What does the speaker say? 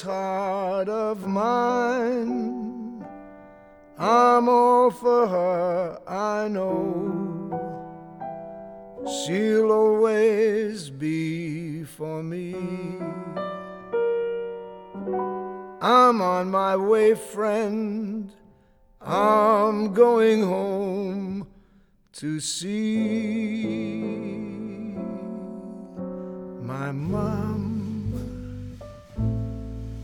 heart of mine. I'm all for her, I know. She'll always be for me. I'm on my way, friend. I'm going home to see my mom.